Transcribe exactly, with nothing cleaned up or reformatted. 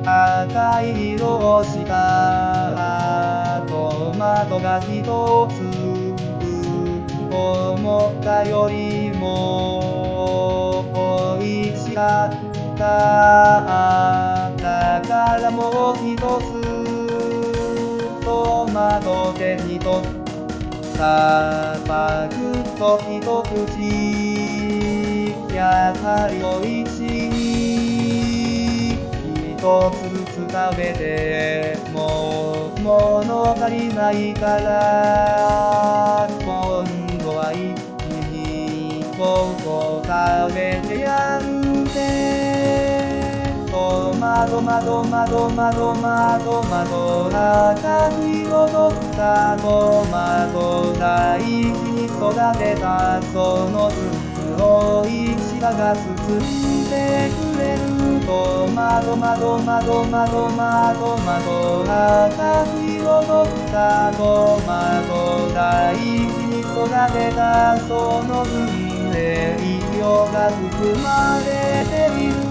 赤い色をしたトマトがひとつ思ったよりも美味しかっただからもうひとつトマト手に取ったパクッとひと口やはり美味しい一つずつ食べても物足りないから今度は一気にごこ食べてやるぜトマトマトマトマトマトマト赤く彩ったトマト大事に育てたその分美味しさが包んでくれるトマトマトマトマトマトマト赤く彩ったトマト大事に育てたその分栄養が含まれている